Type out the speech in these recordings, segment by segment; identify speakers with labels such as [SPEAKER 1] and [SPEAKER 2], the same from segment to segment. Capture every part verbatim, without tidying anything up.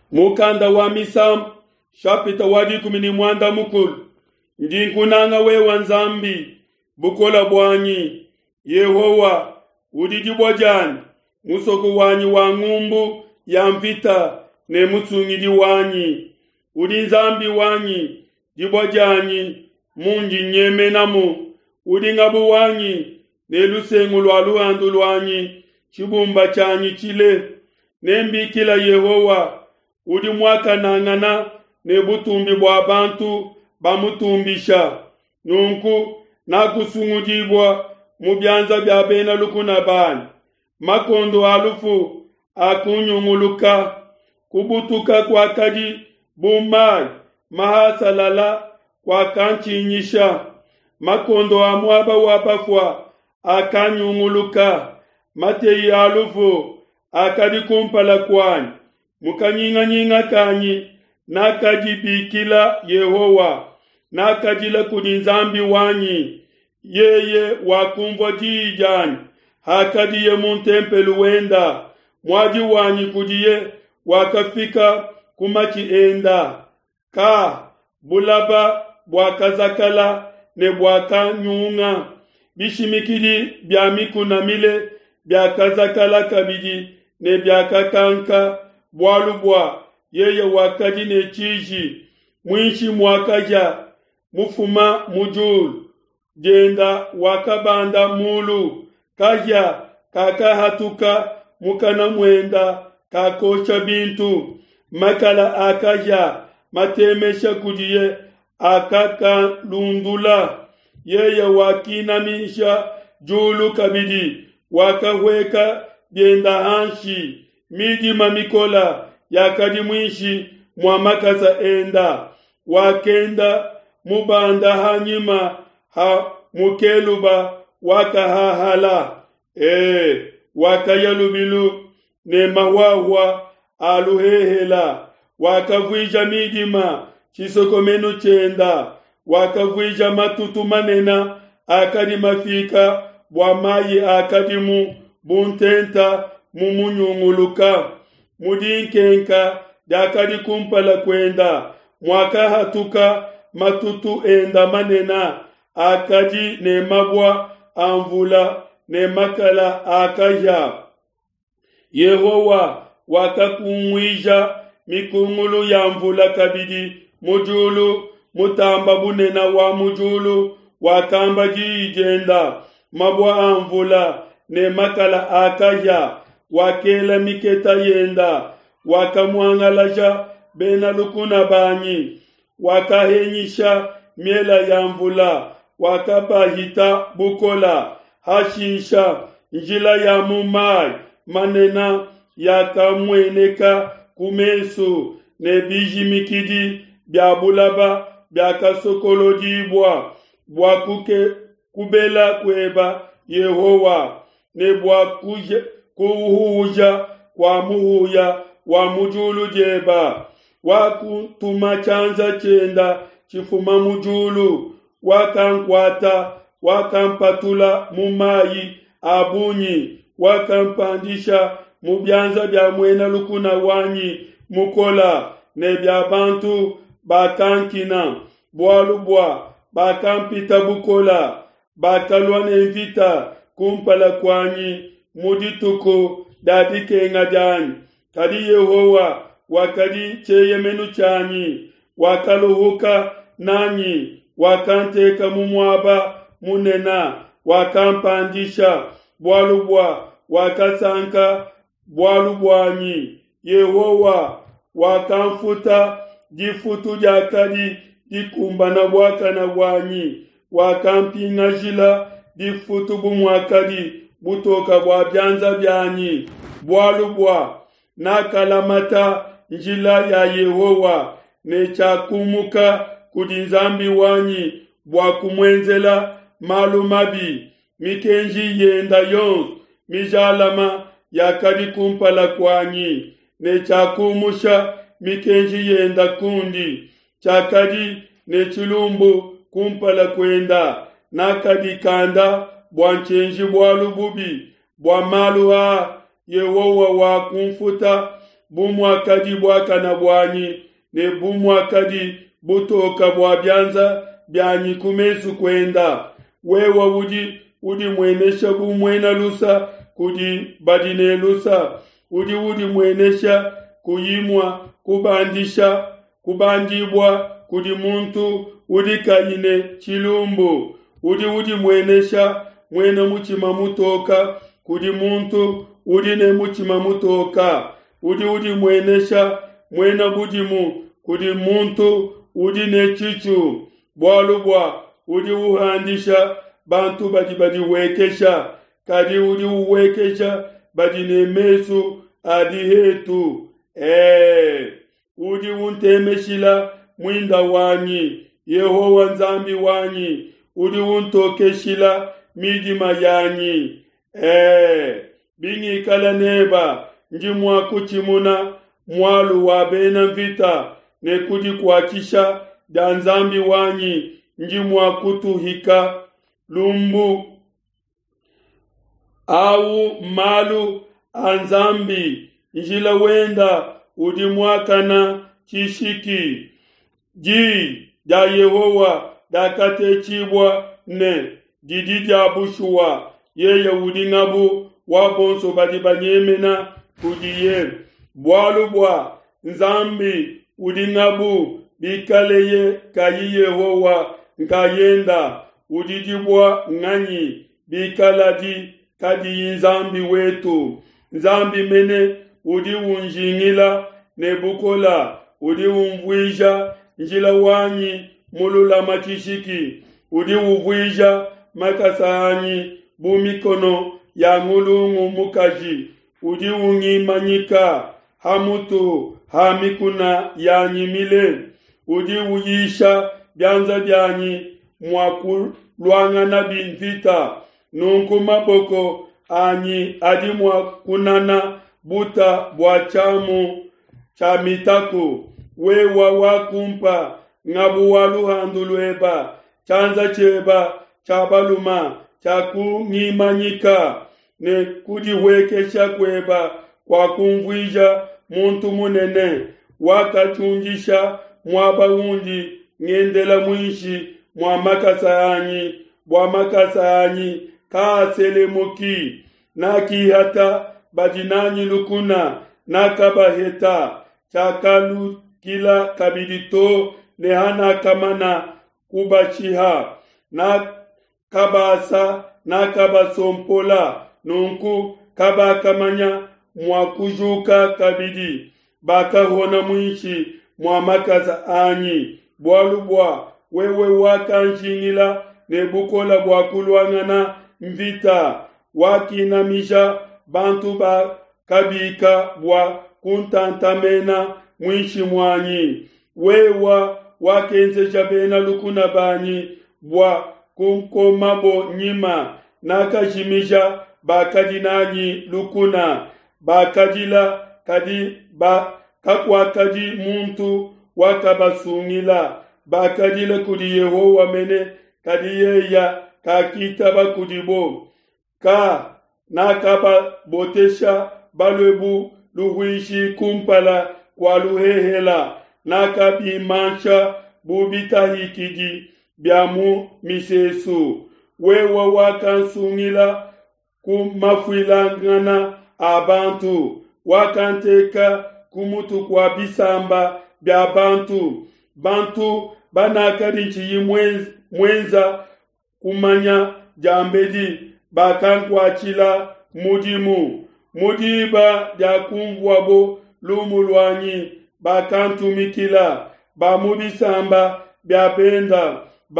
[SPEAKER 1] Mukanda wa misam shapita wadi kumini mwanda mukul ndinkunanga we wanzambi bukola bwanyi Yehowa udijibwa jani musoko wanyi wa ngumbu ya mvita ne mutsungidi wanyi udi nzambi wanyi jibwa jani munji nyeme namu udi ngabu wanyi ne lusengu lwa luandu lwanyi chibumba chanyi chile nembi kila Yehowa udi mwaka nangana ne butumbi bwa bantu bamutumbisha nunku na kusungujibwa mubyanza bya bena lukuna bani makondo alufu akunyunguluka kubutuka kwa kaji bumai mahasalala kwa kanchinyisha makondo amwaba wabafwa akanyunguluka mateyi alufu akadi kumpala kwani mukanyinga nyinga kanyi nakajibikila Yehowa nakajila kudinzambi wanyi yeye wakumva jijani hakadiye muntempelu wenda mwaji wanyi kudiye wakafika kumachi enda ka bulaba bwakazakala ne bwakanyunga bishimikidi byamikunamile byakazakala kabidi ne byakakanka bwalubwa yeye wakadi ne chiji mwinshi mwakaja mufuma mujulu jenda wakabanda mulu kaja kakahatuka mukana mwenda kakocha bintu makala akaja matemesha kudiye akaka lundula yeye wakinamisha julu kabidi wakaweka jenda hanshi midi mamikola yakadi mwishi mwamakasa enda wakenda mubanda hanyima ha mukeluba wakahahala e wakayalubilu ne mawawa aluhehela wakavwija midima chisokomenu chenda wakavwija matutu manena akadi mafika bwamayi akadimu buntenta mumunyunguluka mudinkenka dakadi kumpala kwenda mwaka hatuka matutu enda manena akadi ne mabwa amvula ne makala akaja Yehowa wakakumwija mikungulu ya mvula kabidi mujulu mutamba bunena wa mujulu wakamba jijenda mabwa amvula ne makala akaja wakela miketa yenda wakamwangalaja bena lukuna banyi wakahenyisha miela ya mvula wakapahita bukola hashisha njila ya mumai manena yakamweneka kumesu ne bijimikidi bya bulaba bya kasokolodibwa bwa kuke kubela kweba Yehowa ne bwa kuje kuhuja kwa muhuya wa mujulu jeba wakutuma chanza chenda chifuma mujulu wakankwata wakampatula mumayi abunyi wakampandisha mubyanza bya mwena lukuna wanyi mukola ne bya bantu bakankina bwalubwa bakampita bukola bakalwa ne mvita kumpala kwanyi mudituko dadike ngajani kadi Yehowa wakadi cheyemenu chanyi wakaluhuka nanyi wakanteka mumwaba munena wakampandisha bwalubwa wakasanka bwalubwanyi Yehowa wakamfuta jifutu jakadi dikumbana bwakana bwanyi wakampingajila difutu bumwakadi butoka bwa byanza byanyi bwalubwa nakalamata njila ya Yehowa nechakumuka kudinzambi wanyi bwa kumwenzela malumabi mikenji yenda yon mijalama yakadi kumpala kwanyi nechakumusha mikenji yenda kundi chakadi nechilumbu kumpala kwenda nakadi kanda bwanchenji bwalububi bwa maluha Yehowa wa kumfuta bumwakadi bwakana bwanyi ne bumwakadi butoka bwa byanza byanyi kumesu kwenda wewa udi udi mwenesha bumwena lusa kudi badine lusa udi udi mwenesha kuyimwa kubandisha kubandibwa kudi muntu udi kayine chilumbu udi udi mwenesha mwena muchima mutoka kudi muntu udi ne muchima mutoka udi udi mwenesha mwena budimu kudi muntu udi ne chichu bwalubwa udi uhandisha bantu badi badi wekesha kadi udi uwekesha badi ne mesu adi hetu eh udi untemeshila mwinda wanyi Yehowa nzambi wanyi udi untokeshila midima yanyi eh bingi kala neba njimwa kuchimuna mwalu wa bena vita ne kudi kuachisha danzambi wanyi njimwa kutuhika lumbu au malu anzambi njila wenda udi mwakana chishiki ji da Yehowa da kate chibwa ne didi da bushuwa ye yahudi ngabu wabonso badi banyemena kudiye bwalubwa nzambi udi ngabu bikaleye kayi Yehowa nkayenda udidibwa nganyi bikaladi kadi nzambi wetu nzambi mene udi unjingila nebukola udi umvwija njila wanyi mulula machishiki udi uvwija makasaanyi bumikono ya ngulungu mukaji udi ungimanyika hamutu hamikuna yanyi mile udi uyisha byanza byanyi mwakulwanga na binvita nunku maboko anyi adi mwakunana buta bwachamu cha mitaku wewa wakumpa ngabu waluhandulweba chanza cheba chabaluma chakungimanyika ne kudiwekesha kweba kwa kumvwija muntu munene wakachunjisha mwabaundi ngendela mwishi mwa makasaanyi bwa makasaanyi kaaselemuki naki hata badinanyi lukuna nakabaheta chakalu kila kabidito nehana kamana kubachiha na kabasa na kabasompola nunku kabakamanya mwakujuka kabidi bakahona mwishi mwa makaza anyi bwalubwa wewe wakanjingila nebukola bwakulwangana mvita wakinamisha bantu ba kabika bwa kuntantamena mwishi mwanyi wewa wakenze jabena lukuna banyi bwa kunkomabo nyima nakashimisha bakadinanyi lukuna bakadila kadi ba kakwa kadi muntu wakabasungila bakadila kudi Yehowa mene kadi yeya kakita bakudibo ka nakaba botesha balwebu luhuishi kumpala kwa luhehela nakabimansha bubitahikidi byamu misesu wewa wakansungila kumafwilangana abantu wakanteka kumutu kwa bisamba bya bantu bantu banakadinchi yimwenza mwenza kumanya jambedi bakankwachila mudimu mudiba ya kumvwabo lumulwanyi bakantumikila bamubisamba byapenda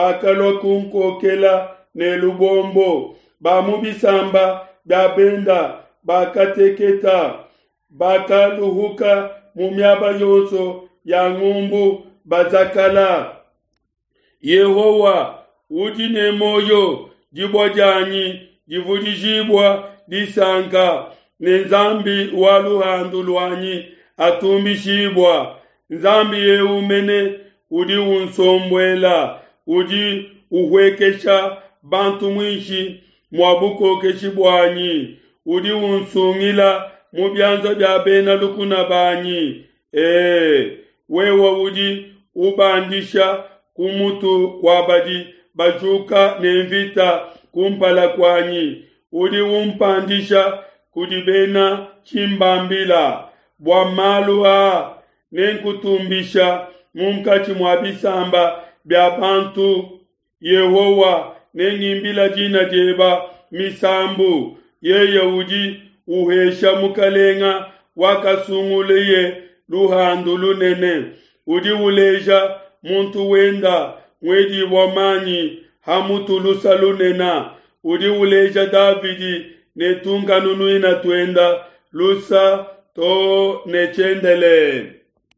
[SPEAKER 1] bakalokunkokela ne lubombo bamubisamba byapenda bakateketa bakaluhuka mumyaba yonso ya ngumbu bazakala Yehowa udine moyo jibwajanyi jivudijibwa disanka nenzambi waluhandu lwanyi atumbishibwa nzambi yeumene udi unsombwela udi uhwekesha bantu mwishi mwabuko keshibwanyi udi unsungila mubyanza bya bena lukuna banyi. Eh, wewa udi ubandisha kumutu kwa badi bajuka nemvita kumpala kwanyi. Udi umpandisha kudibena chimbambila bwa malua nenkutumbisha mumkachi mwabisamba bya bantu Yehowa nengimbila jina jeba misambu ye Yahudi uhesha mukalenga wakasunguleye luhandu lunene udi uleja muntu wenda mwedi wamanyi hamutulusa lunena udi uleja Davidi netunga nunu ina twenda lusa to nechendele.